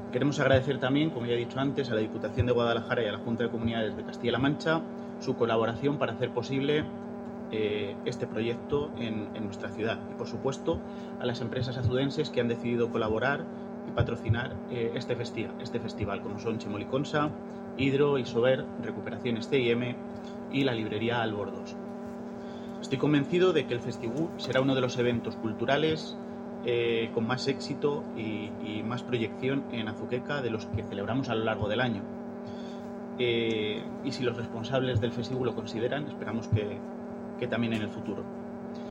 Queremos agradecer también, como ya he dicho antes, a la Diputación de Guadalajara y a la Junta de Comunidades de Castilla-La Mancha su colaboración para hacer posible este proyecto en nuestra ciudad. Y, por supuesto, a las empresas azudenses que han decidido colaborar y patrocinar este festival, como son Chemoliconsa, Hidro, Isover, Recuperaciones CIM y la librería Albordos. Estoy convencido de que el Festival será uno de los eventos culturales con más éxito y más proyección en Azuqueca de los que celebramos a lo largo del año. Y si los responsables del festival lo consideran, esperamos que también en el futuro.